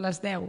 les 10.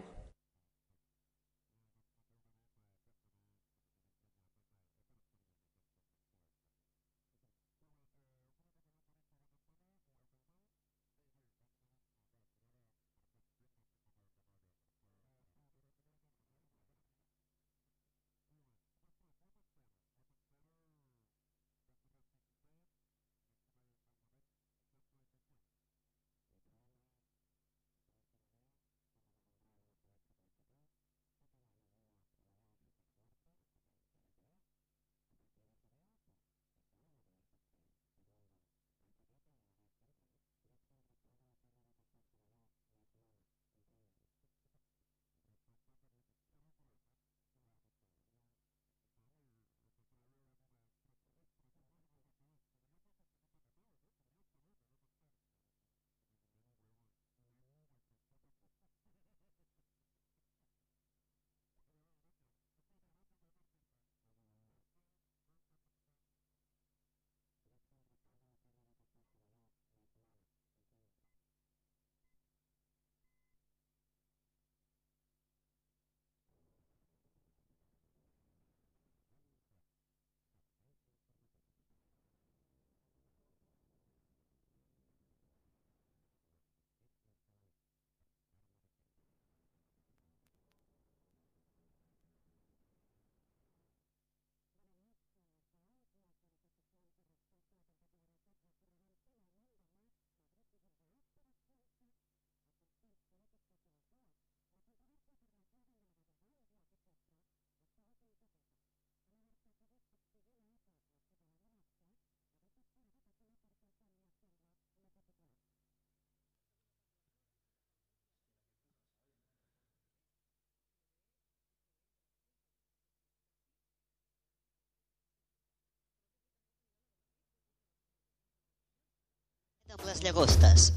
Amb les llagostes,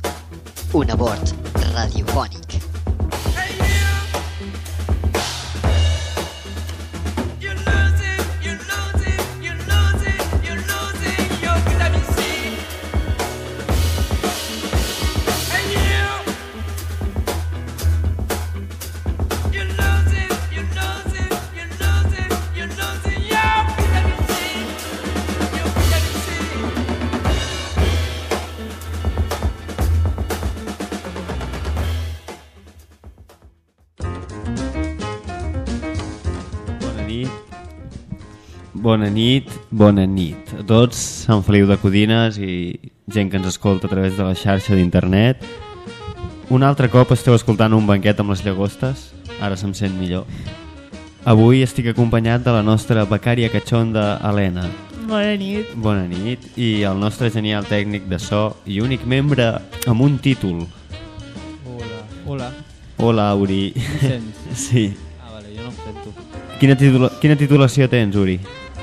un abord radiofònic. Bona nit a tots, Sant Feliu de Codines i gent que ens escolta a través de la xarxa d'internet. Un altre cop esteu escoltant Un banquet amb les llagostes, ara se'm sent millor. Avui estic acompanyat de la nostra becària catxonda Helena. Bona nit. Bona nit. I el nostre genial tècnic de so i únic membre amb un títol. Hola. Hola, Uri. Em sents? Sí. Ah, vale, jo no em sento. Quina titulació tens, Uri?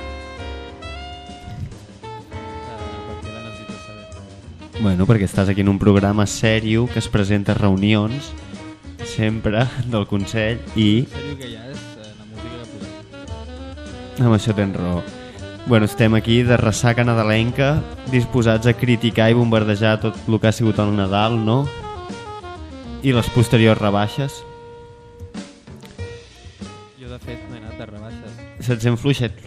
Per què la necessites saber? Bueno, perquè estàs aquí en un programa sèrio que es presenta a reunions sempre del Consell i... Sèrio que ja és la música que posem. Amb això tens raó. Bueno, estem aquí de ressaca nadalenca, disposats a criticar i bombardejar tot el que ha sigut el Nadal, no? I les posteriors rebaixes. Jo, de fet, m'he anat de rebaixes. Se't sent fluixet.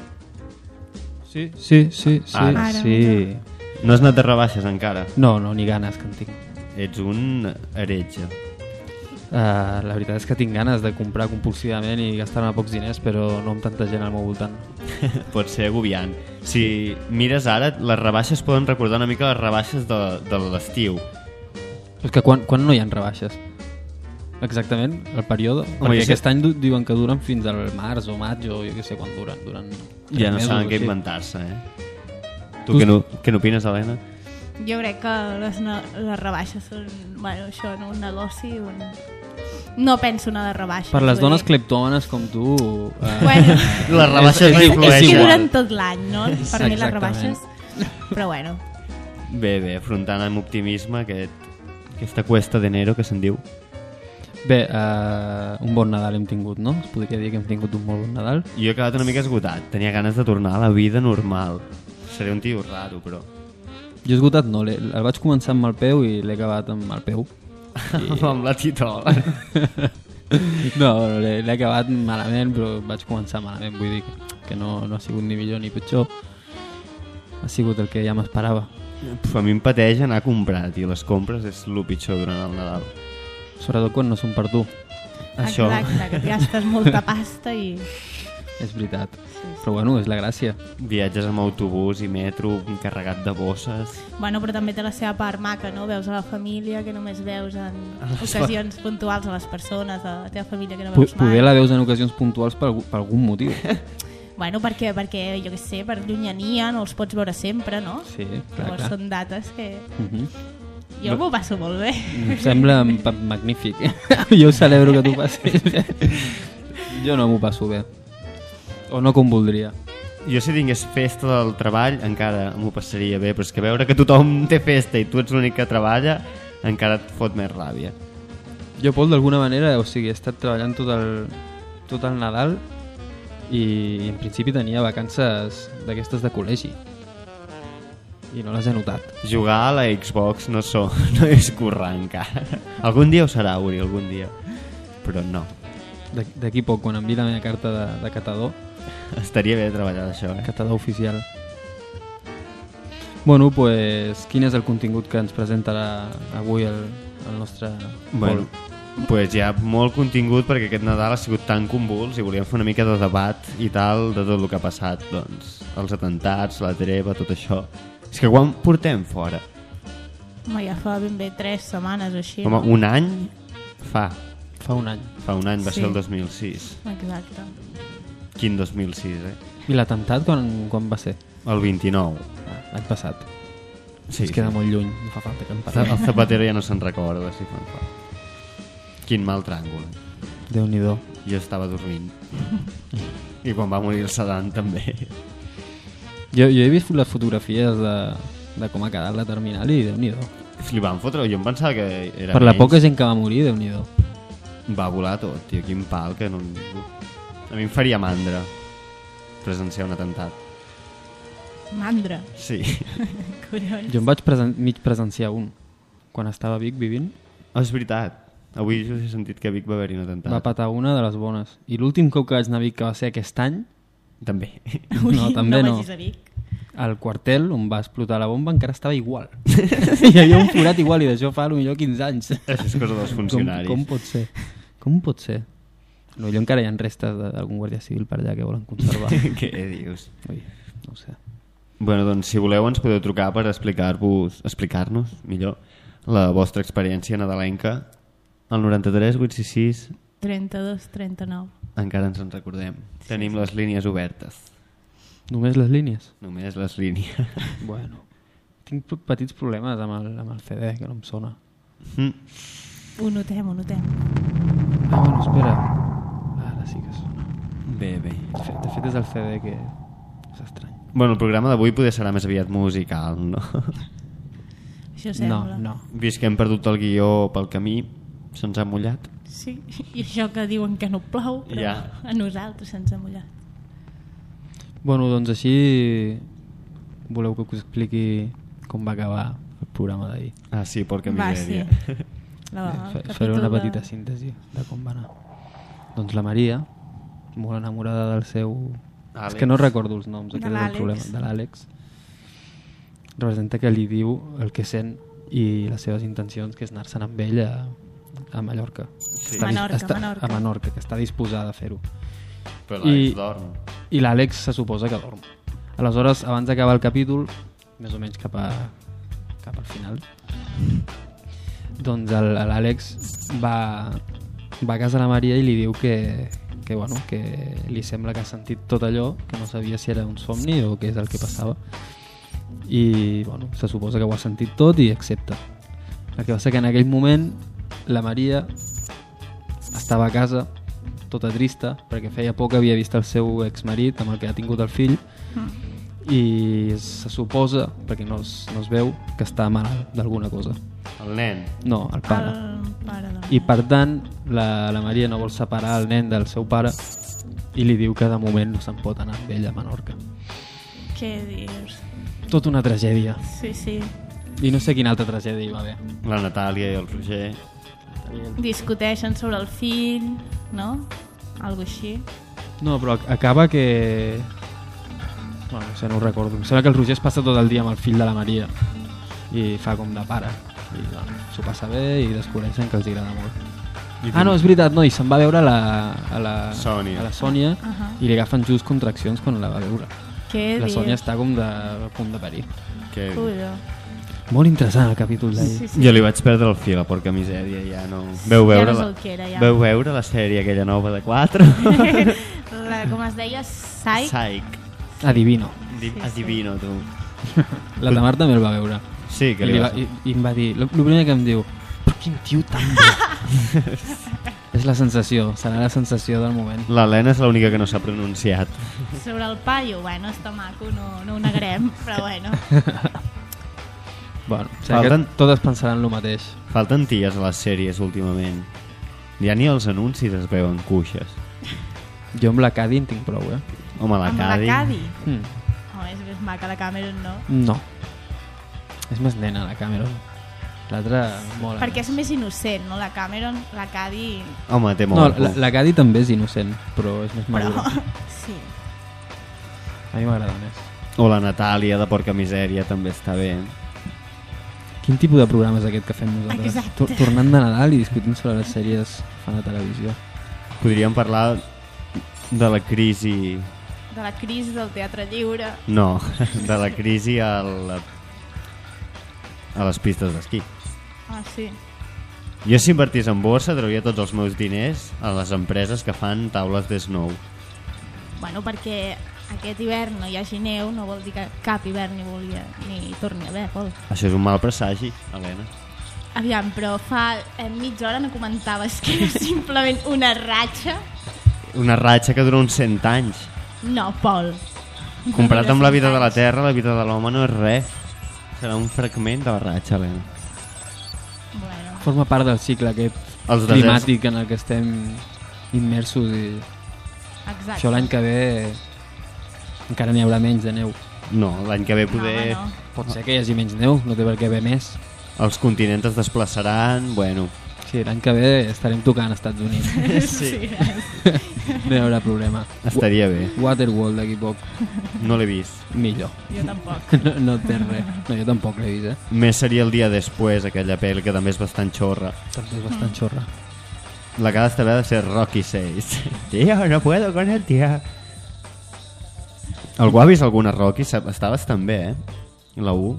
Sí. Ara. Sí. No has anat de rebaixes encara? No, ni ganes que en tinc. Ets un heretge. La veritat és que tinc ganes de comprar compulsivament i gastar-me pocs diners, però no amb tanta gent al meu voltant. Pot ser agobiant. Si mires ara, les rebaixes poden recordar una mica les rebaixes de l'estiu. És que quan no hi ha rebaixes? Exactament, el període? Perquè aquest any diuen que duren fins al març o maig o jo què sé quan duren. Ja no saben què inventar-se, Tu què n'opines, Helena? Jo crec que les rebaixes són, bueno, això, no? Un negoci, no penso anar de rebaixes. Per les dones cleptòmanes com tu... Bueno, les rebaixes no influeixen. I duren tot l'any, no? Per mi les rebaixes. Però bueno. Bé, afrontant amb optimisme aquesta cuesta d'enero que se'n diu. Bé, un bon Nadal hem tingut, no? Es podria dir que hem tingut un molt bon Nadal. Jo he acabat una mica esgotat. Tenia ganes de tornar a la vida normal. Seré un tio raro, però... Jo esgotat no, el vaig començar amb el peu i l'he acabat amb el peu. Amb la titola. No, l'he acabat malament, però vaig començar malament, vull dir que no ha sigut ni millor ni pitjor. Ha sigut el que ja m'esperava. A mi em pateix anar a comprar, tio. Les compres és el pitjor durant el Nadal. Sobretot quan no són per tu. Això. Exacte, que et gastes molta pasta i... És veritat. Però bueno, és la gràcia. Viatges amb autobús i metro carregat de bosses. Bueno, però també té la seva part maca, no? Veus a la família, que només veus en ocasions puntuals, a les persones, a la teva família, que no veus mai. Poder la veus en ocasions puntuals per algun motiu. Bueno, perquè jo què sé, per llunyania no els pots veure sempre, no? Sí, clar, Llavors clar. són dates que... Jo m'ho passo molt bé. Em sembla magnífic. Jo celebro que tu passis bé. Jo no m'ho passo bé. O no com voldria. Jo si tingués festa del treball encara m'ho passaria bé, però és que veure que tothom té festa i tu ets l'únic que treballa encara et fot més ràbia. Jo, Pol, d'alguna manera, o sigui, he estat treballant tot el Nadal i en principi tenia vacances d'aquestes de col·legi i no les he notat. Jugar a la Xbox no és currar encara. Algun dia ho serà, Uri, algun dia. Però no. D'aquí poc, quan enviï la meva carta de catador, estaria bé treballar d'això, catador oficial. Bueno, pues, quin és el contingut que ens presentarà avui el nostre Bueno, pues hi ha molt contingut perquè aquest Nadal ha sigut tan convuls i volíem fer una mica de debat i tal de tot el que ha passat, doncs, els atentats, la treva, tot això. És que quan portem fora? Home, ja fa ben bé 3 setmanes o així. Home, no? un any fa. Fa un any. Fa un any, va Sí. ser el 2006. Exacte. Quin 2006, I l'atemptat quan va ser? El 29. L'any passat. Sí, Ens queda molt lluny, no fa falta que en El parlem. Zapatero ja no se'n recorda, si fan fa. Quin mal tràngol. Déu-n'hi-do. Jo estava dormint. I quan va morir el Saddam també. Jo he vist les fotografies de com ha quedat la terminal i Déu-n'hi-do. Li van fotre, jo em pensava que era Per la menys. poca gent que va morir, Déu-n'hi-do. Va volar tot, tio, quin pal que no... A mi em faria mandra presenciar un atemptat. Mandra. Sí. Collons. Jo em vaig mig presenciar un quan estava a Vic vivint. És veritat. Avui jo he sentit que a Vic va haver-hi un atemptat. Va patar una de les bones. I l'últim cop que vaig anar a Vic, que va ser aquest any, També. Ui, no, també no. vagis a Vic. al quartel on va explotar la bomba encara estava igual. Hi havia un forat igual i d'això fa potser 15 anys. Això és cosa dels funcionaris. Com pot ser? Com pot ser? Potser encara hi ha restes d'algun guàrdia civil per allà que volen conservar. Què dius? Ui, no ho sé. Bueno, doncs si voleu ens podeu trucar per explicar-nos millor la vostra experiència nadalenca al 93 866 32 39. encara ens en recordem. Tenim les línies obertes. Només les línies? Només les línies. Bueno, tinc petits problemes amb el CD, que no em sona. Ho notem, ho notem. Ah, bueno, espera. Ara sí que sona. Bé. De fet és el CD que és estrany. Bueno, el programa d'avui poder serà més aviat musical, no? Això sembla. No. Vist que hem perdut el guió pel camí, se'ns ha mullat. Sí, i això que diuen que no plou, però Ja. a nosaltres se'ns ha mullat. Bueno, doncs així voleu que us expliqui com va acabar el programa d'ahir. Ah, sí, porca Va, misèria. sí. Faré una petita síntesi de com va anar. Doncs la Maria, molt enamorada del seu... Àlex. És que no recordo els noms, aquest és el l'Àlex. problema. De l'Àlex. Representa que li diu el que sent i les seves intencions, que és anar-se'n amb ell a Mallorca. Sí. Menorca. A Menorca, que està disposada a fer-ho. Però l'Àlex dorm. I l'Àlex se suposa que dorm. Aleshores, abans d'acabar el capítol, més o menys cap al final, doncs l'Àlex va a casa de la Maria i li diu que li sembla que ha sentit tot allò, que no sabia si era un somni o què és el que passava. I bueno, se suposa que ho ha sentit tot i accepta. El que passa que en aquell moment la Maria estava a casa tota trista perquè feia poc que havia vist el seu exmarit amb el que ha tingut el fill i se suposa, perquè no es veu, que està malalt d'alguna cosa. El nen. No, el pare. El pare de... I per tant la Maria no vol separar el nen del seu pare i li diu que de moment no se'n pot anar amb ell a Menorca. Què dius? Tot una tragèdia. Sí. I no sé quina altra tragèdia hi va haver. La Natàlia i el Roger. Discuteixen sobre el fill, no? Algo així. No, però acaba que... Bueno, no sé, no ho recordo. Em sembla que el Roger es passa tot el dia amb el fill de la Maria i fa com de pare. I doncs, s'ho passa bé i descobreixen que els agrada molt. No, és veritat, no, i se'n va veure a la Sònia i li agafen just contraccions quan la va veure. La Sònia està com a punt de parir. Molt interessant el capítol d'ahir. Jo li vaig perdre el fil, la porca misèria, ja no... Veu veure la sèrie aquella nova de 4? Com es deia? Psych? Adivino. Adivino, tu. La Tamar també el va veure. Sí, que I em va dir, el primer que em diu, però quin tio tan bé. És la sensació, serà la sensació del moment. L'Helena és l'única que no s'ha pronunciat. Sobre el paio, bueno, està maco, no ho negarem, però bueno. Bueno, o sigui que totes pensaran el mateix. Falten ties a les sèries últimament. Ja ni els anuncis es veuen cuixes. Jo amb la Cadi en tinc prou, Home, la Cadi... Amb la Cadi? Home, és més maca la Cameron, no? No. És més nena la Cameron. L'altra mola. Perquè és més innocent, no? La Cameron, la Cadi... Home, té molt... No, la Cadi també és innocent, però és més madura. Sí. A mi m'agrada més. O la Natàlia de Porca Misèria també està bé. Quin tipus de programa és aquest que fem nosaltres? Exacte. Tornant de Nadal i discutint sobre les sèries que fan a televisió. Podríem parlar de la crisi... De la crisi del teatre lliure. No, de la crisi a les pistes d'esquí. Ah, sí. Jo si invertís en borsa trauria tots els meus diners a les empreses que fan taules de snow. Bueno, perquè aquest hivern no hi hagi neu no vol dir que cap hivern ni torni a haver, Pol. Això és un mal presagi, Helena. Aviam, però fa mitja hora no comentaves que era simplement una ratxa. Una ratxa que dura uns 100 anys. No, Pol. Comparat amb la vida de la Terra, la vida de l'home no és res. Serà un fragment de la ratxa, Helena. Bueno. Forma part del cicle aquest climàtic en el que estem immersos i... Exacte. Això l'any que ve encara n'hi haurà menys de neu. No, l'any que ve poder... No. Pot ser que hi hagi menys neu, no té per què haver més. Els continents es desplaçaran, bueno... Sí, l'any que ve estarem tocant als Estats Units. Sí. No hi haurà problema. Estaria bé. Waterworld d'aquí poc. No l'he vist. Millor. Jo tampoc. No té res. No, jo tampoc l'he vist, Més seria el dia després, aquella pel que també és bastant xorra. També és bastant xorra. La que ha d'estar de ser Rocky 6. Tío, no puedo con el tío. Algú ha vist alguna Rocky? Està bastant bé, La 1.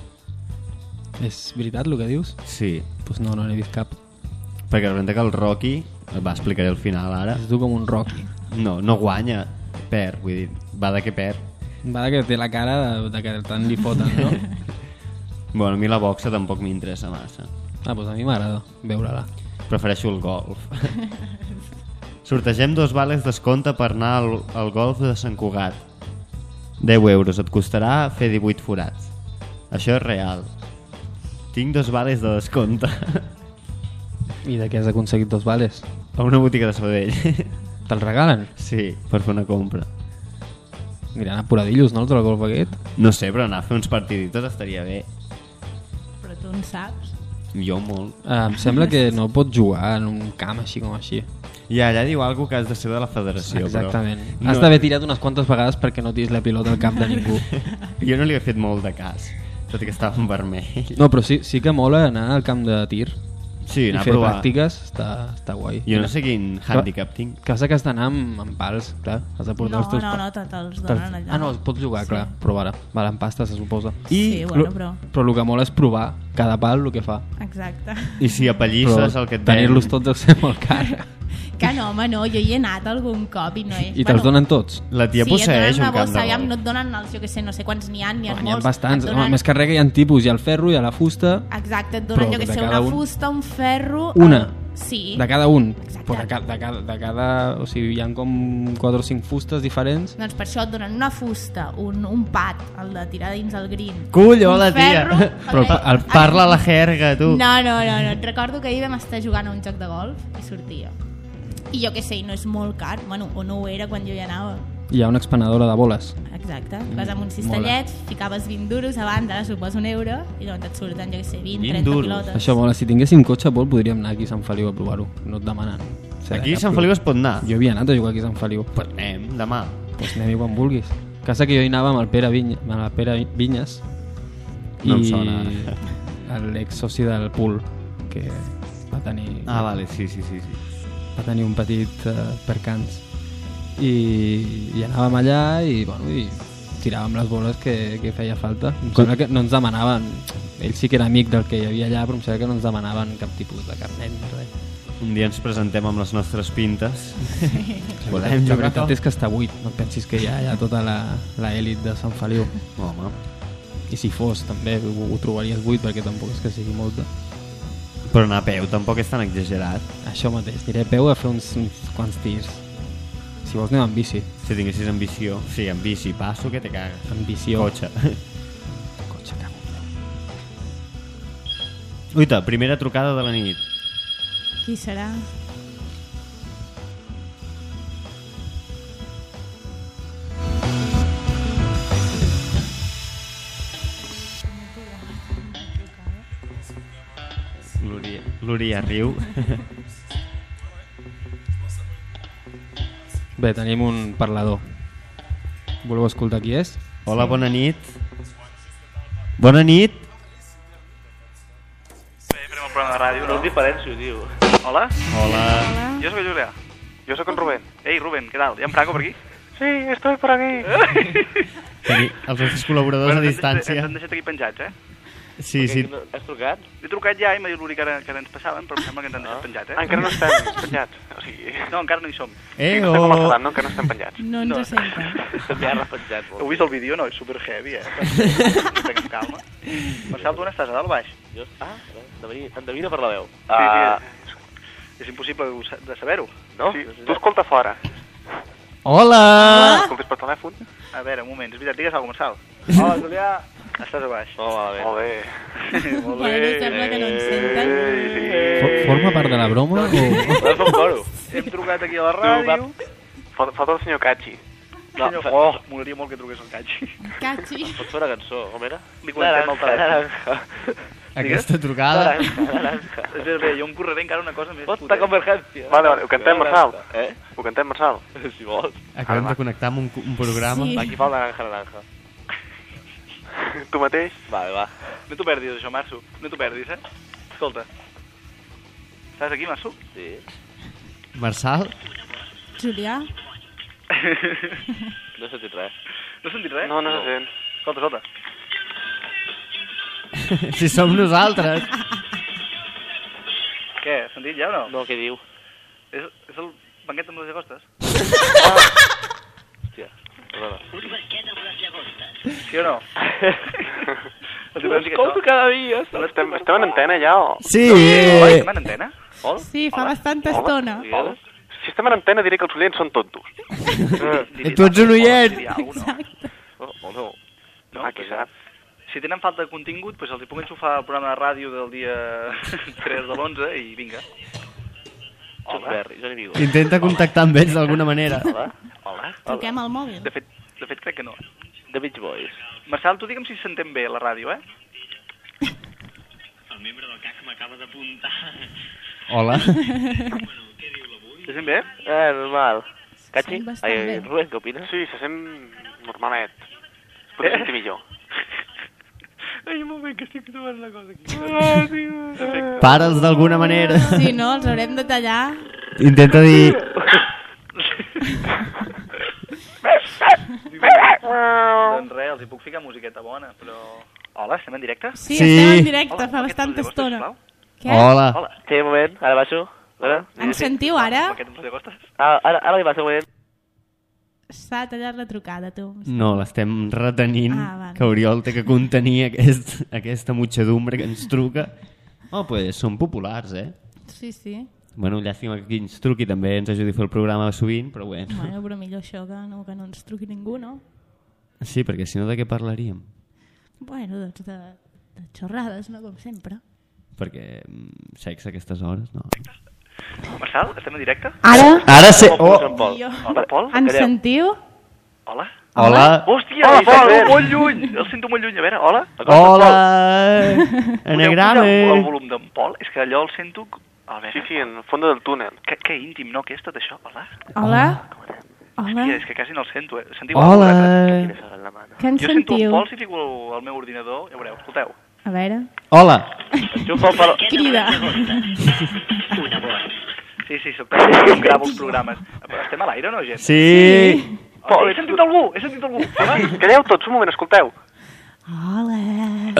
És veritat el que dius? Sí. Pues no n'he vist cap. Perquè resulta que el Rocky, va, explicaré el final ara. És tu com un Rocky. No guanya, perd, vull dir, va de que perd. Va de que té la cara de que tant li foten, no? Bueno, a mi la boxa tampoc m'interessa massa. Pues a mi m'agrada veure-la. Prefereixo el golf. Sortegem 2 vales descompte per anar al golf de Sant Cugat. 10 euros, et costarà fer 18 forats. Això és real. Tinc 2 vales de descompte. I de què has aconseguit 2 vales? A una botiga de Sabadell. Te'ls regalen? Sí, per fer una compra. Aniran a Poradillos, no, el del golf aquest? No sé, però anar a fer uns partiditos estaria bé. Però tu en saps? Jo molt. Em sembla que no pots jugar en un camp així com així. I allà diu alguna que has de ser de la federació. Exactament. Però Has d'haver tirat unes quantes vegades perquè no tiris la pilota al cap de ningú. Jo no li he fet molt de cas, tot i que estava en vermell. No, però sí que mola anar al camp de tir Sí, i anar a fer provar. pràctiques, està guai. Jo no sé quin handicap tinc. Que has d'anar amb pals, clar. Has de portar els teus pals. No, te'ls donen allà. No, pots jugar, Sí. clar, provar-la. Val, en pasta, se suposa. Sí, bueno, però... Però el que mola és provar cada pal el que fa. Exacte. I si apallisses el que et ven... tenir-los tots deu ser molt car. Que no, home, no, jo hi he anat algun cop i no és... I te'ls donen tots? La tia sí, posseeix et donen un camp bossa, de aviam, golf. no et donen els, jo que sé, no sé quants n'hi ha, n'hi ha N'hi ha molts. bastants. Et donen... Més que res que hi ha tipus, hi ha el ferro, hi ha la fusta... Exacte, et donen, Però jo que de sé, cada una un? fusta, un ferro... Una? Sí. De cada un? Exacte. Però de cada... O sigui, hi ha com 4 o 5 fustes diferents. Doncs per això et donen una fusta, un pat, el de tirar dins el green. Colló, un la tia! ferro, Però parla a la jerga, tu. No, et recordo que ahir vam estar jugant a un joc de golf i sortia. I jo què sé, no és molt car, bueno, o no ho era quan jo hi anava. Hi ha una expenedora de boles. Exacte, vas amb un cistellet, ficaves 20 duros a banda, suposo €1, i llavors et surten, jo què sé, 20, 30 duros. pilotes. Això mola, si tinguéssim cotxe, podríem anar aquí a Sant Feliu a provar-ho. No et demanen. Aquí a Sant Feliu es pot anar. Jo havia anat a jugar aquí a Sant Feliu. Pues anem, demà. Doncs anem-hi quan vulguis. Casa que jo hi anava amb el Pere Vinyes No em i sona. l'ex-soci del Pool, que va tenir... Ah, vale, sí. Va tenir un petit percans. I anàvem allà i tiràvem les boles que feia falta. Em sembla que no ens demanaven... Ell sí que era amic del que hi havia allà, però em sembla que no ens demanaven cap tipus de carnet ni res. Un dia ens presentem amb les nostres pintes. Podem La jugar. veritat és que està buit, no et pensis que hi ha tota l'elit de Sant Feliu. Home. I si fos també ho trobaries buit, perquè tampoc és que sigui molta. Però anar a peu tampoc és tan exagerat. Això mateix, aniré a peu a fer uns quants tirs. Si vols anem amb bici. Si tinguessis ambició. Sí, amb bici, passo que te cagues. Ambició. Cotxe. Cotxe, cago. Uita, primera trucada de la nit. Qui serà? L'Úria riu. Bé, tenim un parlador. Voleu escoltar qui és? Hola, bona nit. Bona nit. Farem un programa de ràdio, no? No diferencio, tio. Hola? Hola. Jo soc el Julià. Jo soc en Rubén. Ei, Rubén, què tal? Hi ha en Franco per aquí? Sí, estoy por aquí. Els nostres col·laboradors a distància. Ens han deixat aquí penjats, eh? Sí. Has trucat? He trucat ja i m'ha dit l'Uri que ens passaven, però em sembla que ens han deixat penjats, eh? Encara no estem penjats. O sigui, No, encara no hi som. no estem com el Saddam, no? Encara no estem penjats. No ens senten. Estem ja repenjats. Heu vist el vídeo? No, és super heavy, eh? No tinguis calma. Marcel, tu on estàs? A dalt o baix? Endevina per la veu. Sí. És impossible de saber-ho. No? Tu escolta fora. Hola. Escoltes per telèfon? A veure, un moment. És veritat, digues alguna cosa, Marcel. Hola, Julià. Estàs a baix. Molt bé. Molt Bueno, sembla que no ens senten. Forma part de la broma o...? Hem trucat aquí a la ràdio. Falta el senyor Cachi. M'agradaria molt que truqués el Cachi. Cachi. Pots fer una cançó, com era? Li connectem el telèfon. Aquesta trucada. Bé, jo em correré encara una cosa més Posta convergència. Vale, ho cantem, Marçal. Ho cantem, Marçal. Si vols. Acabem de connectar amb un programa. Sí. Aquí fa el naranja. Tu mateix? Va. No t'ho perdis, això, Março. No t'ho perdis, eh? Escolta. Estàs aquí, Março? Sí. Marçal? Julià? No he sentit res. No has sentit res? No se sent. Escolta. Si som nosaltres. Què, has sentit ja o no? No, què diu? És el banquet amb les llagostes? Hòstia, perdona. Sí o no? Escolto cada dia. Estem en antena ja, o...? Sí. Oi, estem en antena? Sí, fa bastanta estona. Si estem en antena diré que els oients són tontos. Tu ets un oient. Exacte. O no. No, Qui sap? Si tenen falta de contingut, doncs els hi puc enxufar el programa de ràdio del dia 3 de l'11 i vinga. Johnny Vigo. Intenta contactar amb ells d'alguna manera. Hola. Truquem al mòbil. De fet crec que no. The Beach Boys. Marçal, tu digue'm si sentem bé la ràdio, eh? El membre del CAC m'acaba d'apuntar. Hola. Se sent bé? Normal. Cachi? Sent bastant bé. Rubén, què opines? Sí, se sent normalet. Es pot sentir millor. Ai, un moment, que estic trobant una cosa aquí. Para'ls d'alguna manera. Sí, no? Els haurem de tallar. Intenta dir... Doncs res, els hi puc ficar musiqueta bona, però... Hola, estem en directe? Sí, Sí. estem en directe, Hola, fa aquest bastanta és el de estona. Gostes, Què? Hola. Hola. Sí, un moment, ara baixo. Em sentiu ara? Aquest és el de Gostes? Ara li passa un moment. S'ha tallat la trucada, tu. No, l'estem retenint, Vale. que Oriol té que contenir aquesta mutxadumbre que ens truca. Oh, pues són populars, eh? Sí. Bueno, llàstima que aquí ens truqui, també ens ajudi a fer el programa sovint, però bueno. Bueno, però millor això que no ens truqui ningú, no? Sí, perquè si no de què parlaríem? Bueno, doncs de xorrades, no? Com sempre. Perquè sexe a aquestes hores, no? Marçal, estem en directe? Ara? Ara sí! Oh. Oh! Jo. Hola, Pol? Ens sentiu? Hola? Hola. Hòstia, molt lluny. El sento molt lluny. A veure, hola? Hola. Anagrama. El volum d'en Pol? És que allò el sento... A veure. Sí, en el fons del túnel. Que íntim, no? Què és tot això? Hola? Hola? Hola? Hòstia, és que quasi no el sento, Sentiu Hola. Què en Jo sento en sentiu? Pol si fico el meu ordinador, ja veureu, escolteu. A veure. Hola. Crida. Sí, soc tècnic, em gravo els programes. Estem a l'aire o no, gent? Sí. Pol, he sentit algú. Hola? Calleu tots, un moment, escolteu. Hola.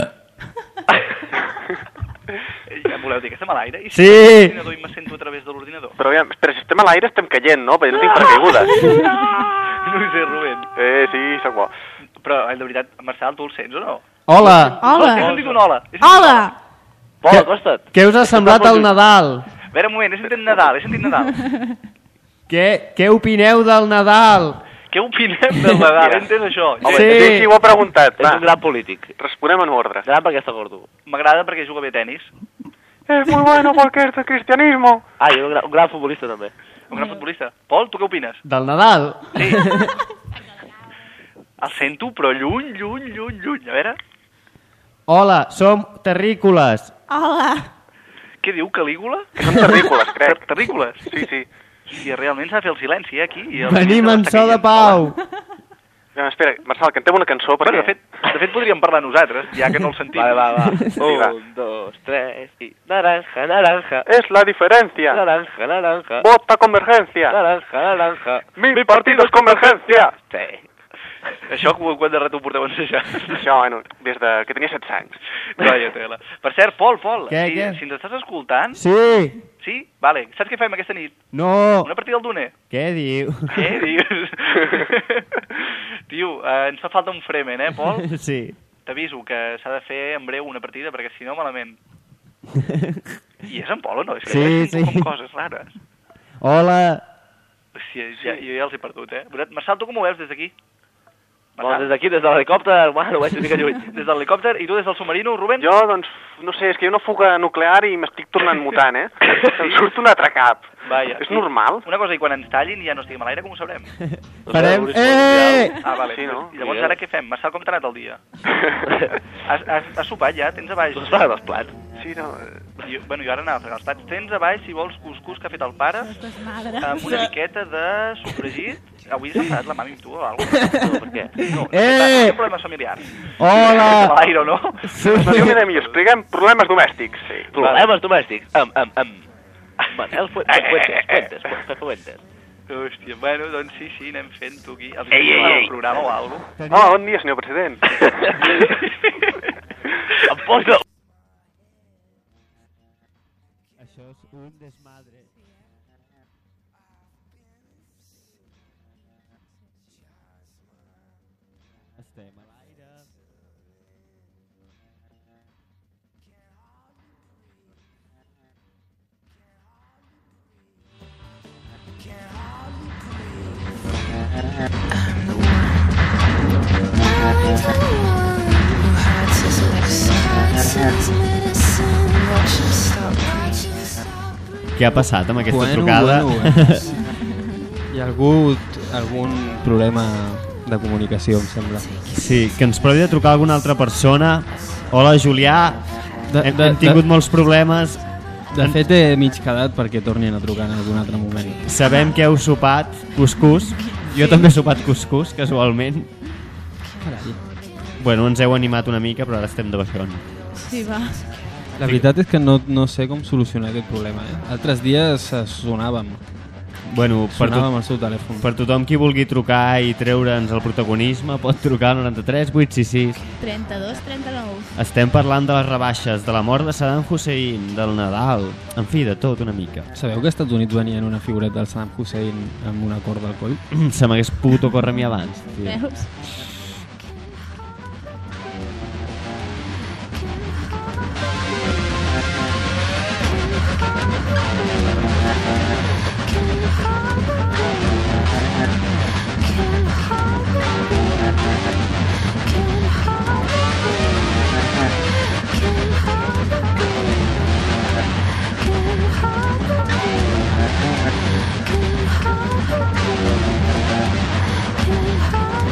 Ja voleu dir que estem a l'aire? I si Sí. l'ordinador i me sento a través de l'ordinador? Però aviam, espera, si estem a l'aire estem caient, no? Perquè no tinc paracaigudes. No ho sé, Rubén. Sí, soc bo. Però, de veritat, Marçal, tu el sents o no? Hola. Hola. He sentit un hola. Hola. Pol, acosta't. Què us ha semblat el Nadal? A veure, un moment, he sentit Nadal. Què opineu del Nadal? Què opinem del Nadal? He entès això. Home, Sí. sí, ho ha preguntat. És un gran polític. Responem en ordre. Gran perquè està gordo. M'agrada perquè juga bé a tenis. Es muy bueno porque es de cristianismo. Ah, i un gran futbolista també. Un gran futbolista. Pol, tu què opines? Del Nadal? Sí. El sento, però lluny. A veure, Hola, som terrícoles. Hola. què diu, Calígula? Són terrícoles, crec. Terrícoles? Sí. Sí, realment s'ha de fer el silenci, aquí. I Venim en so de pau. Espera, Marçal, cantem una cançó perquè... Bueno, de fet podríem parlar nosaltres, ja que no el sentim. Va. Sí, va. 1, 2, 3 y... Naranja. Es la diferencia. Naranja. Vota convergencia. Naranja. Mi partido es convergencia. Sí. Això quan de rato ho porteu a ensejar? Això, bueno, des de que tenia 7 anys. Vaja tela. Per cert, Pol, Què? si ens estàs escoltant... Sí. Sí? Vale. Saps què fem aquesta nit? No. Una partida al Dune. Què diu? Què dius? Tio, ens fa falta un fremen, Pol? Sí. T'aviso que s'ha de fer en breu una partida, perquè si no, malament. I és en Pol o no? És que Sí. com coses rares. Hola. Hòstia, jo ja els he perdut, Marçal, tu com ho veus des d'aquí? Bueno, des d'aquí, des de l'helicòpter, bueno, ho veig una mica lluny. Des de l'helicòpter i tu des del submarino, Rubén? Jo, doncs, no sé, és que hi ha una fuga nuclear i m'estic tornant mutant, Em surt un altre cap. Vaja. És normal? Una cosa, i quan ens tallin i ja no estiguem a l'aire, com ho sabrem? Farem... Ah, vale. Sí, no? I llavors ara què fem? Marçal, com t'ha anat el dia? Has sopat ja? Tens a baix... Tu has pagat els plats? Sí, no... Jo ara anava a fregar els plats. Tens a baix, si vols, cuscús que ha fet el pare, amb una miqueta de sofregit. Avui s'ha enfadat la mami amb tu o alguna cosa? Per què? No, tenim problemes familiars. Hola. A l'aire o no? No diu ni mi, expliquem problemes domèstics. Sí. Problemes domèstics. Manel Fuentes. Hòstia, bueno, doncs sí, anem fent tu aquí. Els el programa o alguna cosa? Hola, bon dia, senyor president. Em posa... Això és un desmadre. Estem a l'aire. Què ha passat amb aquesta trucada? Hi ha hagut algun problema de comunicació, em sembla. Sí, que ens provi de trucar alguna altra persona. Hola, Julià. Hem tingut molts problemes. De fet, he mig quedat perquè tornin a trucar en algun altre moment. Sabem que heu sopat cuscús. Jo també he sopat cuscús, casualment. Carai. Bueno, ens heu animat una mica, però ara estem de baixón. Sí, va. La veritat és que no sé com solucionar aquest problema. Altres dies sonàvem. Bueno, Sonàvem al seu telèfon. per tothom qui vulgui trucar i treure'ns el protagonisme pot trucar al 93 866. 32, 39. Estem parlant de les rebaixes, de la mort de Saddam Hussein, del Nadal, en fi, de tot una mica. Sabeu que als Estats Units venien una figureta del Saddam Hussein amb una corda al coll? Se m'hagués pogut ocórrer a mi abans. Tio. Veus? Can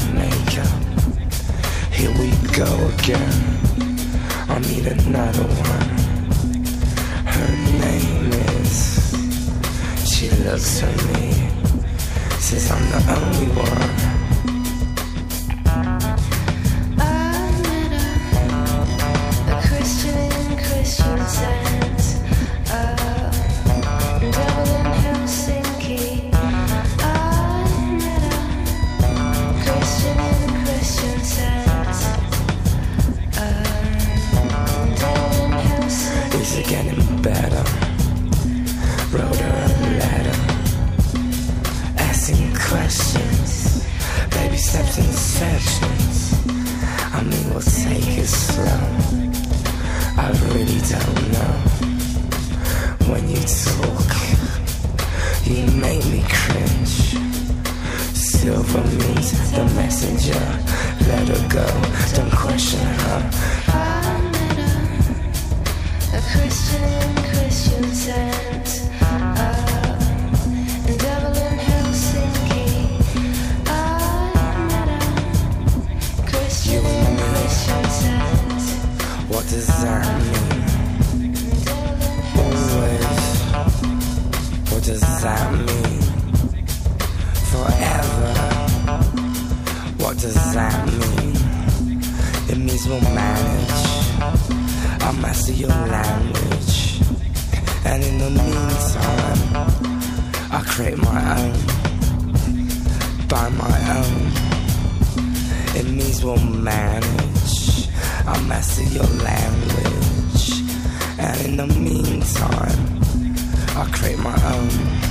makeup. Here we go again. I'll meet another one. Her name is. She looks at me, says I'm the only one. Christian Science, Dublin, Helsinki. I met a Christian Science, Dublin, Helsinki. Is it getting better? Wrote her a letter, asking questions, baby steps and sessions. I mean, we'll take it slow. I really don't know. When you talk, you make me cringe. Silver means the messenger. Let her go, don't question her. I met a Christian Science, in Dublin, Helsinki. I met a Christian Science. What does that mean? Always. What does that mean? Forever. What does that mean? It means we'll manage. I'll master your language. And in the meantime, I'll create my own. By my own. It means we'll manage. I'll master your language. And in the meantime, I'll create my own.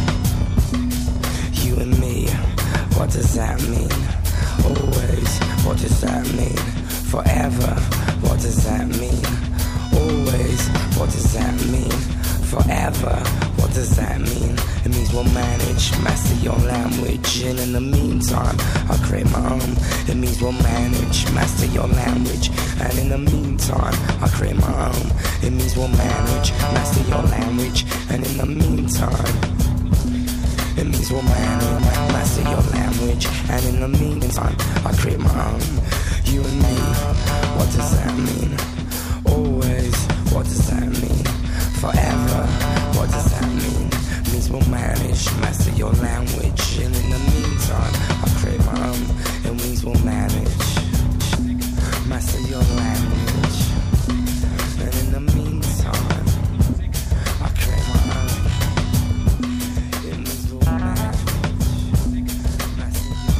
You and me, what does that mean? Always, what does that mean? Forever, what does that mean? Always, what does that mean? Forever, what does that mean? It means we'll manage, master your language. And in the meantime, I'll create my own. It means we'll manage, master your language. And in the meantime, I'll create my own. It means we'll manage, master your language. And in the meantime, it means we'll manage, master your language. And in the meantime, I'll create my own. You and me, what does that mean? Always, what does that mean? Forever, what does that mean? It means we'll manage, master your language. And in the meantime, I'll create my own. It means we'll manage, master your language. And in the meantime, I'll create my own. It means we'll manage, master your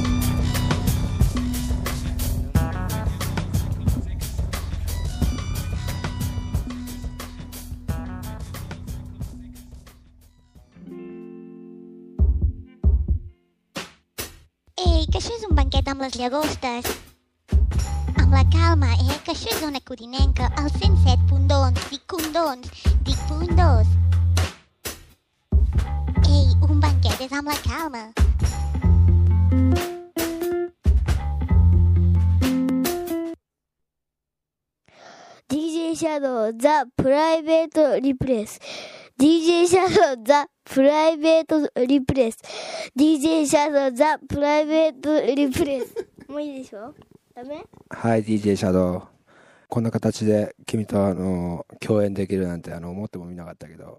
Ei, que això és un banquet amb les llagostes. Amb la calma, que això és una codinenca. Al 107.2, dic condons, dic pundos. Ei, un banquet és amb la calma. DJ Shadow, The Private Repress. DJ Shadow, The Private Repress. DJ Shadow, The Private Repress. もういいでしょ？ダメ？ はい、DJ シャドウ。こんな形で君と共演できるなんて思ってもみなかったけど。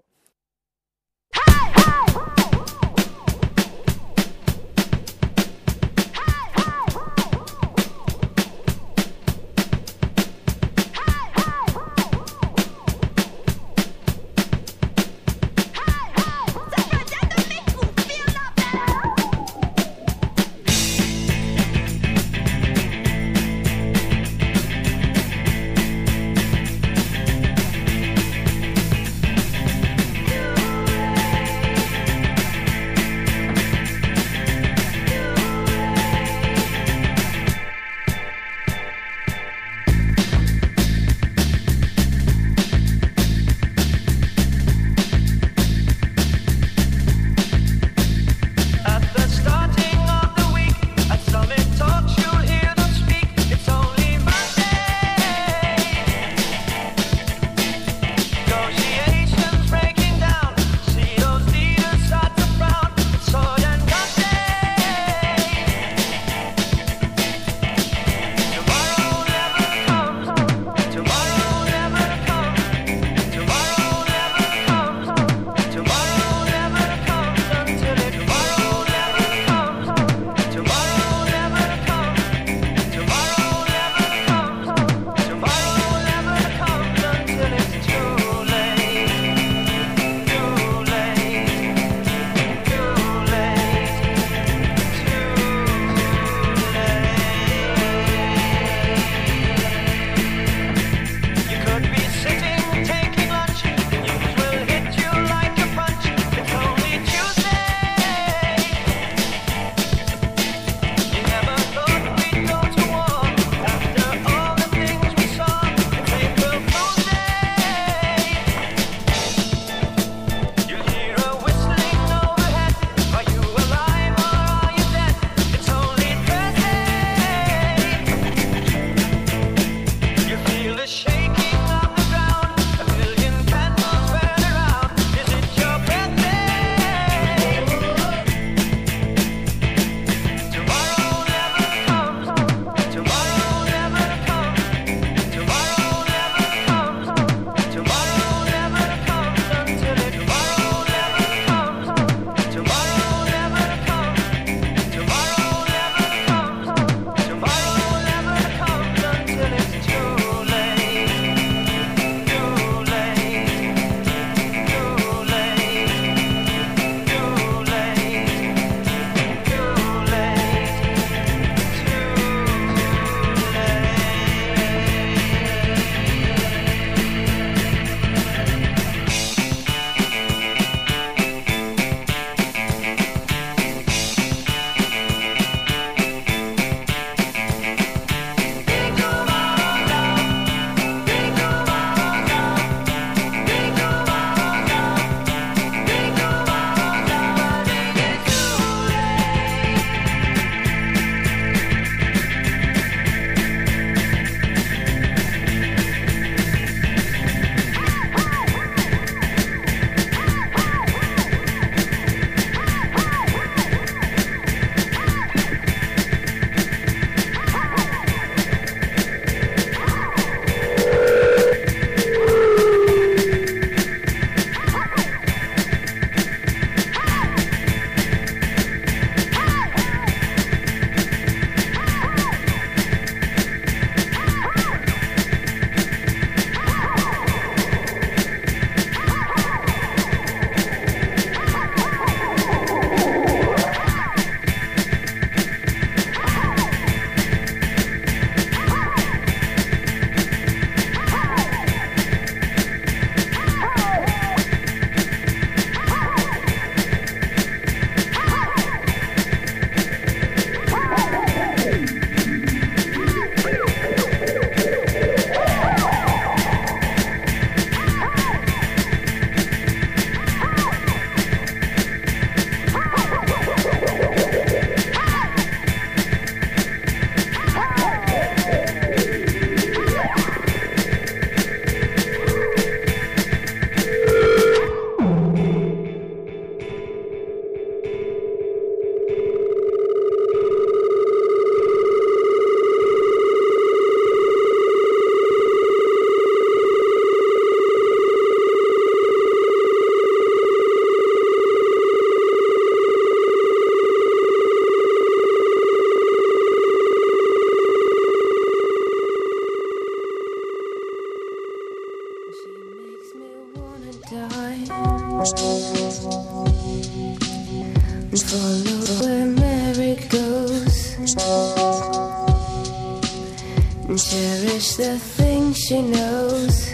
and cherish the things she knows.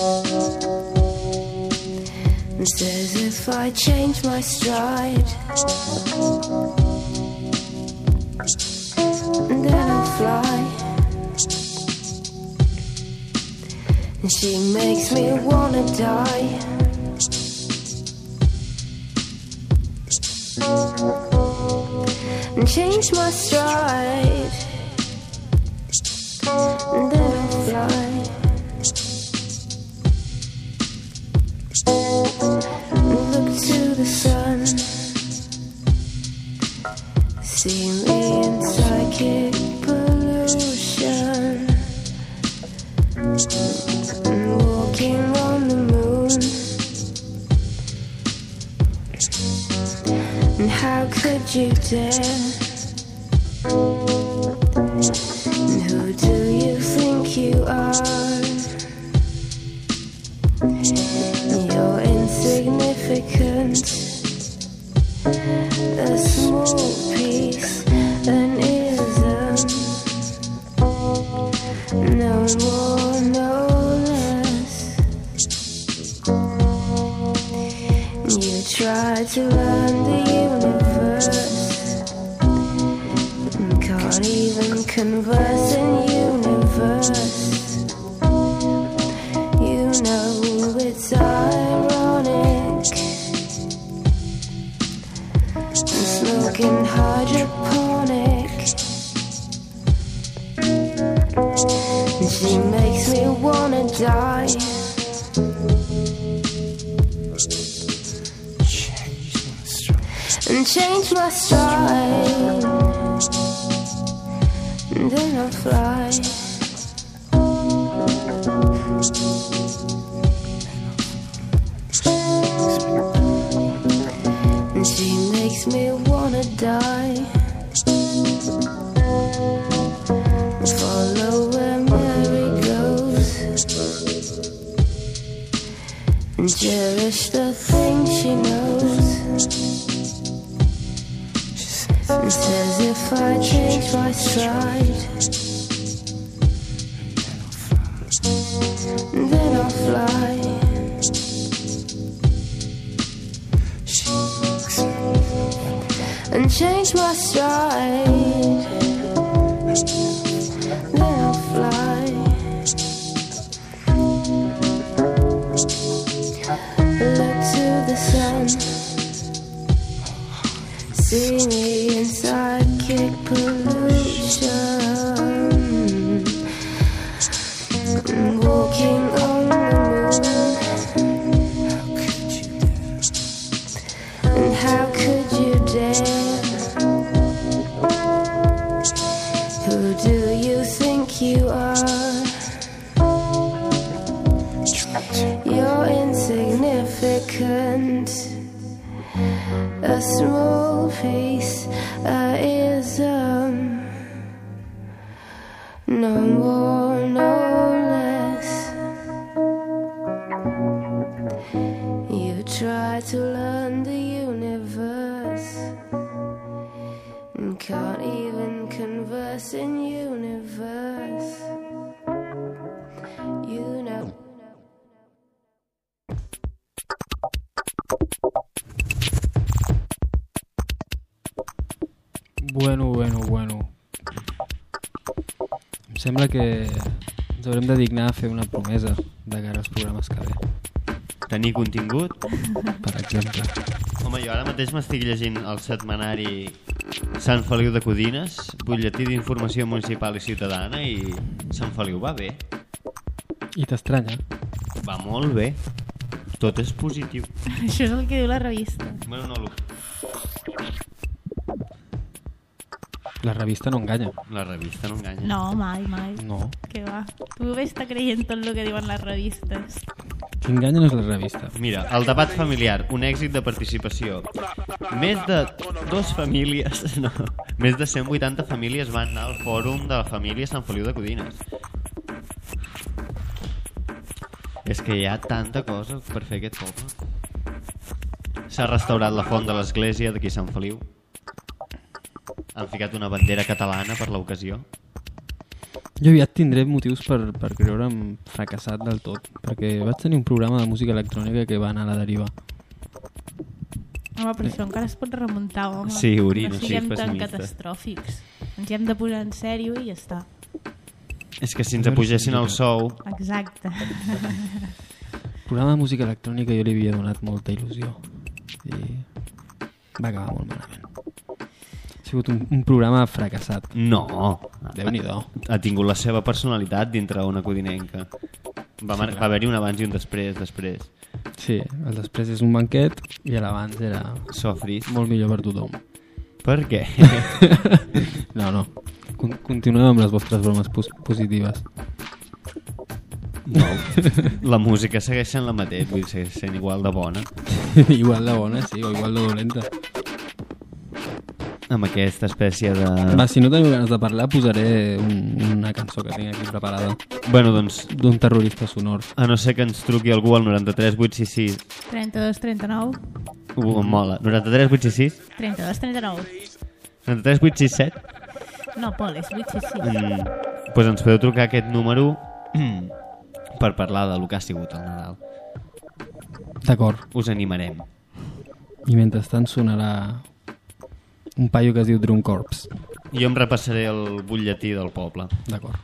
And says if I change my stride, and then I'll fly. And she makes me wanna die. And change my stride, and then I'll fly. And look to the sun, see me in psychic pollution, and walking on the moon. And how could you dare? And who do you think you are? You're insignificant, a small piece, an ism, no more, no less. You try to learn the universe, can't even converse in universe. You know it's ironic, I'm smoking hydroponic, and she makes me wanna die. And change my stride, and then I'll fly. And she makes me wanna die. Follow where Mary goes, and cherish the things she knows. And says if I change my stride, then I'll fly. And change my stride, then I'll fly. Look to the sun, see me in psychic pollution, walking on the moon. And how could you dare? Who do you think you are? You're insignificant, a small piece, a ism, no more, no less. You try to learn the universe, and can't even converse in universe. You know. Bueno. Em sembla que ens haurem de dignar a fer una promesa de cara als programes que ve. Tenir contingut? Per exemple. Home, jo ara mateix m'estic llegint el setmanari Sant Feliu de Codines, butlletí d'informació municipal i ciutadana, i Sant Feliu va bé. I t'estranya? Va molt bé. Tot és positiu. Això és el que diu la revista. Bueno, no, la revista no enganya. La revista no enganya. No, mai. No. Què va? Tu bé està creient tot el que diuen les revistes. Qui enganya no és la revista. Mira, el debat familiar, un èxit de participació. Més de 180 famílies van anar al fòrum de la família Sant Feliu de Codines. És que hi ha tanta cosa per fer aquest poble. S'ha restaurat la font de l'església d'aquí Sant Feliu. Han ficat una bandera catalana per l'ocasió. Jo aviat tindré motius per creure'm fracassat del tot, perquè vaig tenir un programa de música electrònica que va anar a la deriva. Home, però això encara es pot remuntar, home. Sí, Uri, no siguem tan catastròfics. Ens hi hem de posar en sèrio i ja està. És que si ens apugessin el sou... Exacte. El programa de música electrònica jo li havia donat molta il·lusió i va acabar molt malament. Ha sigut un programa fracassat. No. Déu-n'hi-do. Ha tingut la seva personalitat dintre una codinenca. Va haver-hi un abans i un després. Sí, el després és un banquet i l'abans era sofris. Molt millor per tothom. Per què? No. Continuem amb les vostres bromes positives. No. La música segueix sent la mateixa, vull dir, sent igual de bona. Igual de bona, sí, o igual de dolenta. Amb aquesta espècie de... Va, si no teniu ganes de parlar, posaré una cançó que tinc aquí preparada. Bueno, doncs... D'un terrorista sonor. A no ser que ens truqui algú al 93 866... 32 39... Em mola. 93 866... 32 39... 93 867... No, Pol, és 866. Doncs ens podeu trucar aquest número per parlar del que ha sigut el Nadal. D'acord. Us animarem. I mentrestant sonarà un paio que es diu Drum Corps. Jo em repassaré el butlletí del poble. D'acord.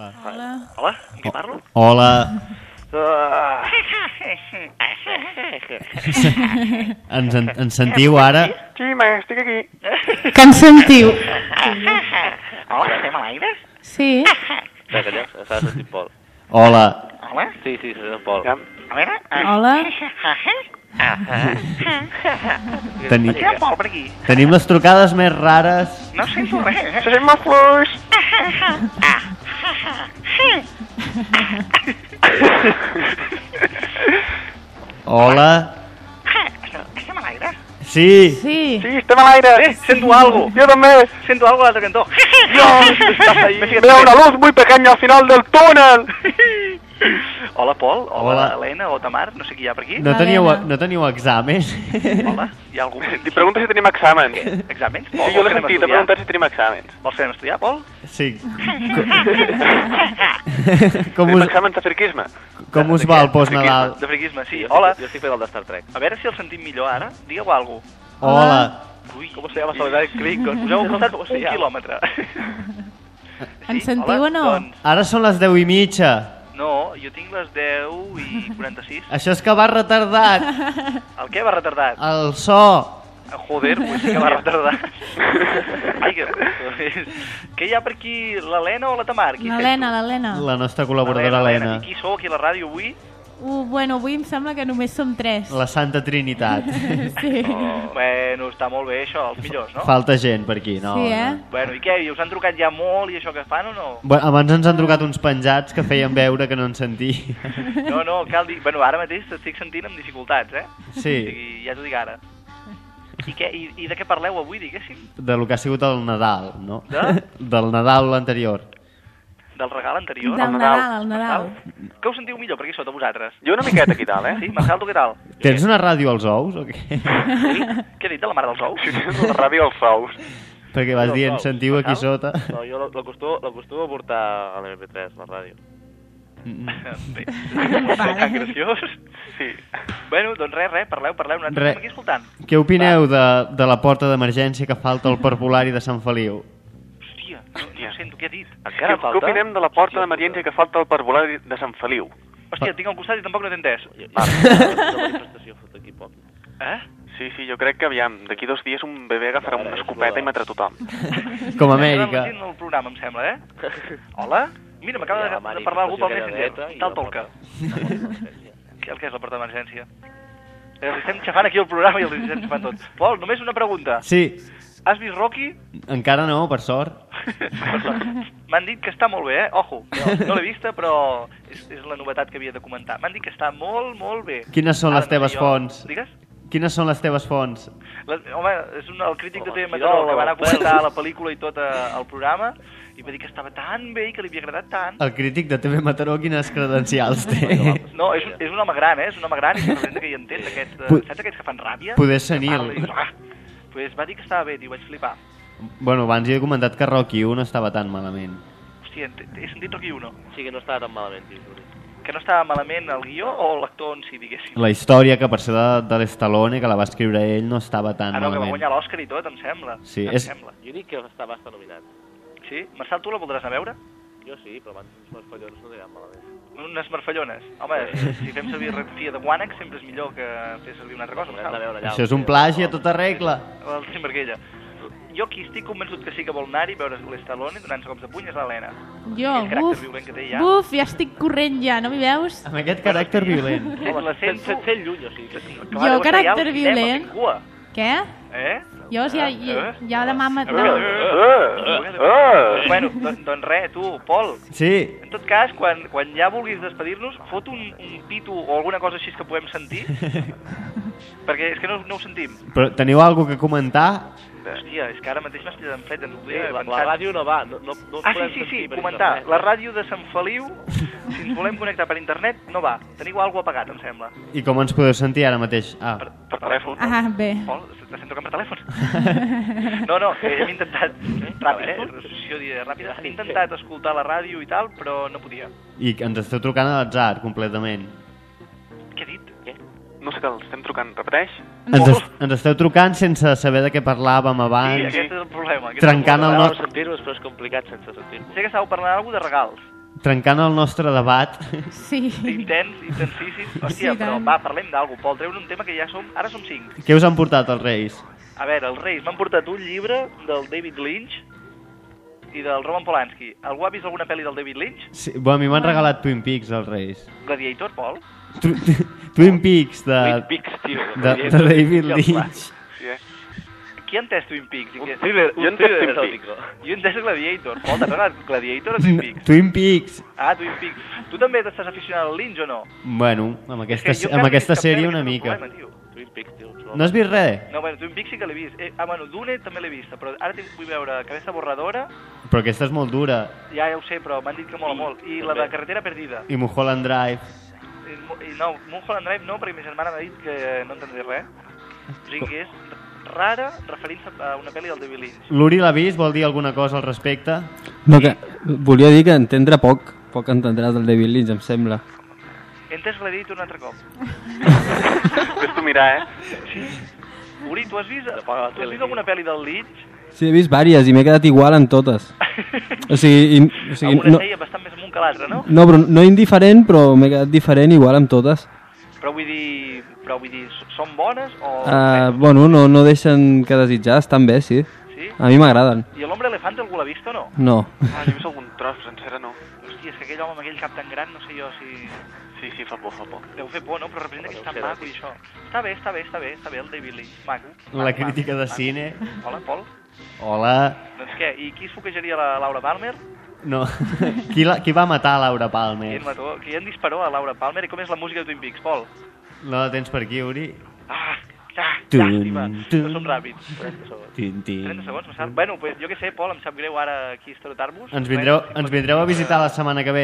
Hola. Hola, amb qui parlo? Hola. Ens sentiu ara? Sí, estic aquí. Que ens sentiu? Hola, estem a l'aire? Sí. Espera, que allò s'ha de sentir Pol. Hola. Hola? Sí, sí, és el Pol. A veure... Hola. Tenim Pol per aquí. Tenim les trucades més rares. No sento res. Se sent molt fluix. Hola. Estem a l'aire? Sí. Sí. Sí, estem a l'aire. Sento algo. Jo també. Sento algo a l'altre cantó. Veo una luz muy pequeña al final del túnel. Hola, Pol. Hola. Helena o Tamar. No sé qui hi ha per aquí. No teniu examen? Hola. Hi ha algú? Li pregunta si tenim exàmens. Exàmens? Sí, jo l'he sentit, he preguntat si tenim exàmens. Vols que anem a estudiar, Pol? Sí. Tenim exàmens de friquisme. Com us va el post-Nadal? De friquisme, sí. Hola. Jo estic fent el de Star Trek. A veure si el sentim millor ara. Digueu alguna cosa. Hola. Ui, com se llama Soledad Clicos? Us heu costat 1 quilòmetre. Ens sentiu o no? Ara són les 10:30. No, jo tinc les 10:46. Això és que va retardat. El què va retardat? El so. Joder, pues sí que va retardat. Ai, què hi ha per aquí? L'Helena o la Tamar? L'Helena. La nostra col·laboradora Helena. I qui sou aquí a la ràdio avui? Bueno, avui em sembla que només som 3. La Santa Trinitat. Sí. Bueno, està molt bé això, els millors, no? Falta gent per aquí, no? Sí, Bueno, i què? I us han trucat ja molt i això que fan o no? Bueno, abans ens han trucat uns penjats que feien veure que no ens sentia. No, cal dir... Bueno, ara mateix t'estic sentint amb dificultats, eh? Sí. O sigui, ja t'ho dic ara. I què? I de què parleu avui, diguéssim? De lo que ha sigut el Nadal, no? De? Del Nadal anterior. Del regal anterior? Del Nadal, el Nadal. Que us sentiu millor per aquí sota vosaltres? Jo una miqueta aquí dalt, Sí, Marcel, tu què tal? Tens una ràdio als ous o què? Què ha dit de la mare dels ous? Sí, tens la ràdio als ous. Perquè vas dient, sentiu aquí sota. No, jo l'acostumo a portar a l'MP3, la ràdio. Bé, tan graciós. Sí. Bueno, doncs res, parleu, nosaltres estem aquí escoltant. Què opineu de la porta d'emergència que falta al Parvulari de Sant Feliu? Hòstia, no sento què ha dit. Encara falta? Què opinem de la porta d'emergència que falta al Parvulari de Sant Feliu? Hòstia, tinc al costat i tampoc no t'he entès. La manifestació fot aquí poc. Sí, jo crec que, aviam, d'aquí 2 dies un bebè agafarà una escopeta i matarà tothom. Com a Amèrica. Estem el programa, em sembla, Hola? Mira, m'acaba de parlar algú pel Messenger. Tal tolca. El que és la porta d'emergència? Els estem xafant aquí el programa i els estem xafant tot. Pol, només una pregunta. Sí. Has vist Rocky? Encara no, per sort. M'han dit que està molt bé, Ojo, no l'he vista, però és la novetat que havia de comentar. M'han dit que està molt, molt bé. Quines són les teves fonts? Digues? Quines són les teves fonts? Home, és el crític de TV Mataró que va anar a comentar la pel·lícula i tot el programa i va dir que estava tan bé i que li havia agradat tant. El crític de TV Mataró quines credencials té? No, és un home gran, és un home gran i representa que hi entén d'aquests, saps aquests que fan ràbia? Poder senil. Pues va dir que estava bé, tio, vaig flipar. Bueno, abans hi he comentat que Rocky 1 no estava tan malament. Hòstia, he sentit Rocky 1. Sí, que no estava tan malament, tio. Que no estava malament el guió o l'actor en si, diguéssim? La història, que per ser de l'Stallone, que la va escriure ell, no estava tan no, que va malament. guanyar l'Òscar i tot, em sembla. Sí, Jo dic que va estar nominat. Sí? Marçal, tu la voldràs anar a veure? Jo sí, però abans uns marfallones no aniran malament. Unes marfallones? Home, si fem servir fia de guànec sempre és millor que fer servir una altra cosa, Marçal. Això és un plagi a tota regla. El Timberguella. Jo qui estic convençut que sí que vol anar-hi veure l'Stallone donant-se cops de puny és l'Helena. Jo, buf, ja estic corrent ja, no m'hi veus? Amb aquest caràcter violent. La sento lluny, o sigui. Jo, caràcter violent? Què? Jo ja demà... Bueno, doncs res, tu, Pol. Sí. En tot cas, quan ja vulguis despedir-nos, fot un pitu o alguna cosa així que puguem sentir, perquè és que no ho sentim. Però teniu alguna cosa que comentar? Hòstia, és que ara mateix m'has pillat en fred, ens oblida. La ràdio no va, no podem sí, comentar. La ràdio de Sant Feliu, si ens volem connectar per internet, no va. Teniu alguna cosa apagat, em sembla. I com ens podeu sentir ara mateix? Per telèfon. Bé. Estem trucant per telèfon? No, hem intentat, ràpida, hem intentat escoltar la ràdio i tal, però no podia. I ens esteu trucant a l'atzar, completament. Què ha dit? Què? No sé que l'estem trucant, repeteix? Ens esteu trucant sense saber de què parlàvem abans. Sí, aquest és el problema. Trencant el nostre... sentir-nos, però és complicat sense sentir-nos. Sé que estàveu parlant alguna de regals. trencant el nostre debat. Sí. Intensíssim. Hòstia, però va, parlem d'algú. Pol, treuen un tema que ja som... Ara som 5. Què us han portat els Reis? A veure, els Reis m'han portat un llibre del David Lynch i del Roman Polanski. Algú ha vist alguna pel·li del David Lynch? Sí, a mi m'han regalat Twin Peaks, els Reis. Gladiator, Pol? Twin Peaks, de David Lynch. Qui ha entès Twin Peaks? Jo he entès Twin Peaks. Jo he entès Gladiator. Pol, t'ha regalat Gladiator o Twin Peaks? Twin Peaks. Ah, Twin Peaks. Tu també t'estàs aficionat al Lynch o no? Bueno, amb aquesta sèrie una mica. Twin Peaks, tio. No has vist res? No, bueno, Twin Peaks sí que l'he vist. Bueno, Dune també l'he vista, però ara vull veure Cabeza Borradora. Però aquesta és molt dura. Ja ho sé, però m'han dit que mola molt. I la de Carretera Perdida. I Mulholland Drive. No, Mulholland Drive no, perquè ma germana m'ha dit que no entendré res. O sigui que és rara, referint-se a una pel·li del David Lynch. L'Uri l'ha vist? Vol dir alguna cosa al respecte? No, que volia dir que entendre poc entendràs del David Lynch, em sembla. He entès Gladiator un altre cop. Ves tu mirar, Sí. Uri, tu has vist alguna pel·li del Lynch? Sí, he vist vàries i m'he quedat igual en totes. O sigui alguna seia bastant més amunt que l'altra, no? No, però no indiferent, però m'he quedat diferent igual amb totes. Però vull dir, són bones o... Bueno, no deixen que desitjar, estan bé, sí. Sí? A mi m'agraden. I l'Hombre Elefante algú l'ha vist o no? No. He vist algun tros, sencera no. Hòstia, és que aquell home amb aquell cap tan gran, no sé jo si... Sí, fa por. Deu fer por, no? Però representa que és tan maco i això. Està bé el David Lynch, maco. La crítica de cine. Hola, Pol. Hola. Doncs què, i qui es foquejaria la Laura Palmer? No, qui va matar a Laura Palmer? Qui en disparó a Laura Palmer? I com és la música de Twin Peaks, Pol? No la tens per aquí, Uri? Llàstima, no som ràpids. 30 segons, Marçal. Bueno, pues, jo què sé, Pol, em sap greu ara aquí esterotar-vos. Ens vindreu a visitar la setmana que ve?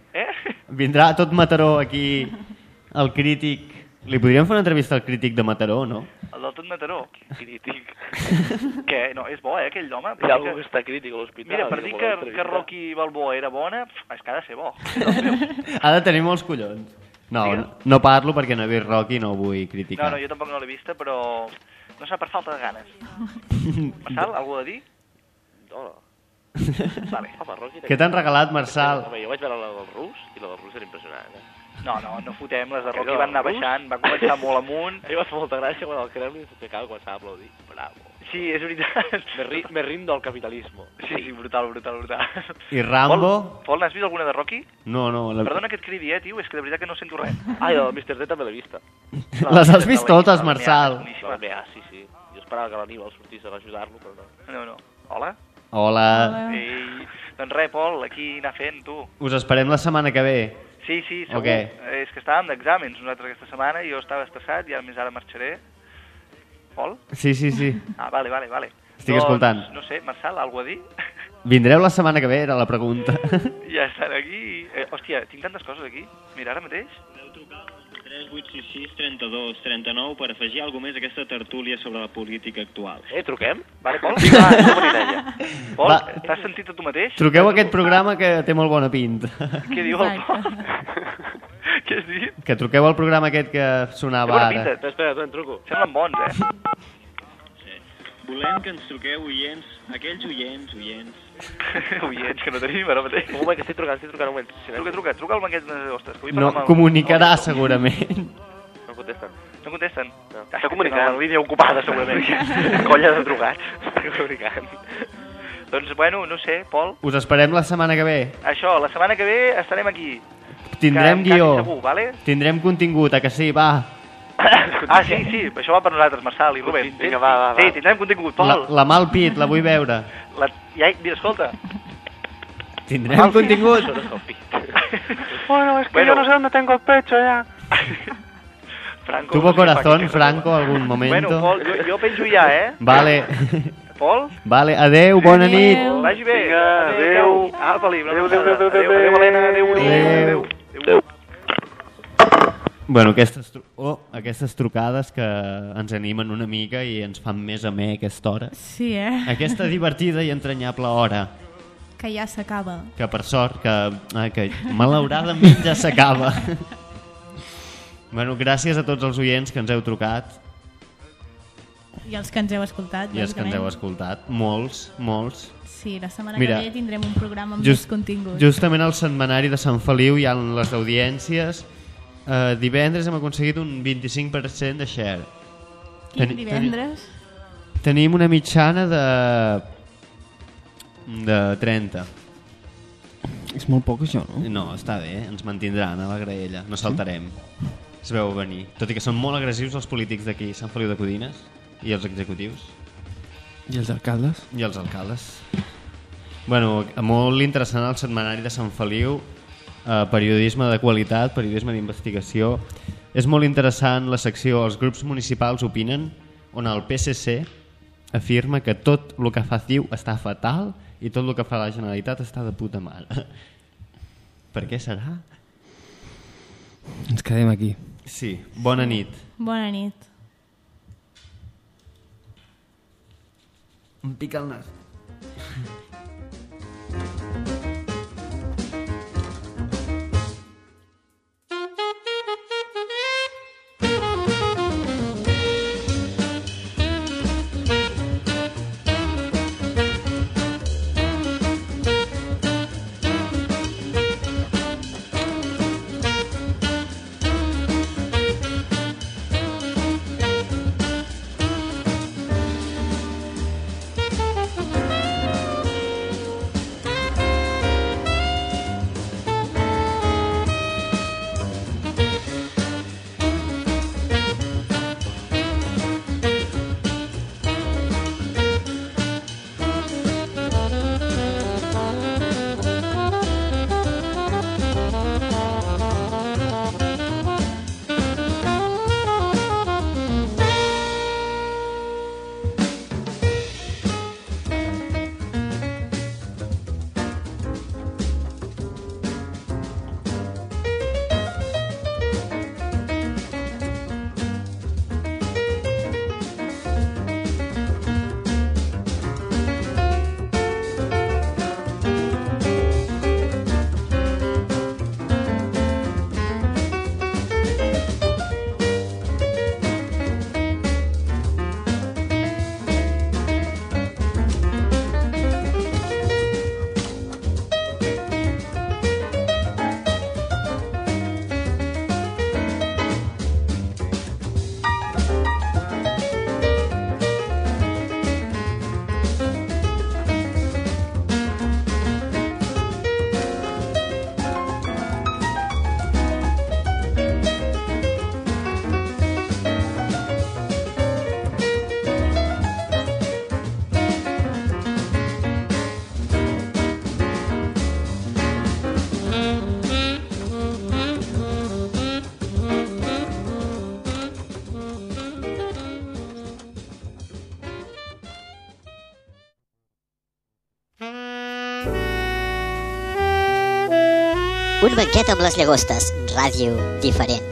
Vindrà tot Mataró aquí, el crític. Li podríem fer una entrevista al crític de Mataró, no? El del tot Mataró? Crític. Què? No, és bo, aquell home? Hi ha algú que està crític a l'hospital. Mira, per dir que Rocky Balboa era bona, és que ha de ser bo. Ha de tenir molts collons. No parlo perquè no he vist Rocky i no ho vull criticar. No, jo tampoc no l'he vista, però no serà per falta de ganes. Marçal, algú a dir? No. Vale. Què t'han regalat, Marçal? Home, jo vaig veure la del rus i la del rus era impressionant, No fotem, les de Rocky van anar baixant, van començar molt amunt. A mi va fer molta gràcia quan el Kremlin s'acaba de començar a aplaudir. Bravo. Sí, és veritat. Me rindo al capitalismo. Sí, brutal. I Rambo? Pol, n'has vist alguna de Rocky? No. Perdona que et cridi, tio, és que de veritat que no sento res. Ah, i la del Mr. D també l'he vista. Les has vist totes, Marçal? La mea, sí. Jo esperava que l'Aníbal sortís a ajudar-lo, però no. Hola? Hola. Ei, doncs res, Pol, aquí anar fent, tu. Us esperem la setmana que ve. Sí, segur. És que estàvem d'exàmens nosaltres aquesta setmana i jo estava estressat i a més ara marxaré. Pol? Sí. Ah, vale. Estic escoltant. No sé, Marçal, algú a dir? Vindreu la setmana que ve, era la pregunta. Ja estan aquí. Hòstia, tinc tantes coses aquí. Mira, ara mateix. Podeu trucar al 3866 32 39 per afegir alguna més a aquesta tertúlia sobre la política actual. Truquem? Vale, Pol? És una bona idea. Pol, t'has sentit a tu mateix? Truqueu a aquest programa que té molt bona pinta. Què diu el Pol? Què has dit? Que truqueu al programa aquest que sonava ara. Espera, tu en truco. Semblen bons, Volem que ens truqueu oients, aquells oients. Oients, que no tenim ara mateix. Un moment, que estic trucant un moment. Truca al banquet de hostes. No, comunicarà segurament. No contesten. No contesten? Està comunicant. La línia ocupada, segurament. Colla de drogats. Està comunicant. Doncs, bueno, no sé, Pol. Us esperem la setmana que ve. Això, la setmana que ve estarem aquí. Tindrem guió. Segur, vale? Tindrem contingut, a que sí, va. Ah, sí, això va per nosaltres, Marçal i Rubén. Vinga, va. Sí, tindrem contingut, Pol. La mà al pit, la vull veure. Escolta. Tindrem contingut. Bueno, es que yo no sé dónde tengo el pecho ya. Franco, ¿Tuvo corazón, Franco, algún momento? Bueno, Pol, jo penjo ja, Vale. Pol? Vale, adeu, bona nit. Vagi bé. Vinga, adeu. Adeu, Helena, adeu. Bueno, aquestes trucades que ens animen una mica i ens fan més amè aquesta hora. Sí, Aquesta divertida i entranyable hora. Que ja s'acaba. Que per sort, que malauradament ja s'acaba. Bueno, gràcies a tots els oients que ens heu trucat. I els que ens heu escoltat. I els que ens heu escoltat. Molts. Sí, la setmana que ve tindrem un programa amb més contingut. Justament al setmanari de Sant Feliu hi ha les audiències. Divendres hem aconseguit un 25% de share. Quin divendres? Tenim una mitjana de 30. És molt poc això, no? No, està bé, ens mantindran a la graella, no saltarem. Es veu venir. Tot i que són molt agressius els polítics d'aquí, Sant Feliu de Codines, i els executius. I els alcaldes? I els alcaldes. Bueno, molt interessant el setmanari de Sant Feliu, periodisme de qualitat, periodisme d'investigació. És molt interessant la secció Els grups municipals opinen, on el PSC afirma que tot el que fa CiU està fatal i tot el que fa la Generalitat està de puta mare. Per què serà? Ens quedem aquí. Sí, bona nit. Bona nit. Em pica el nas. Un banquet amb les llagostes, ràdio diferent.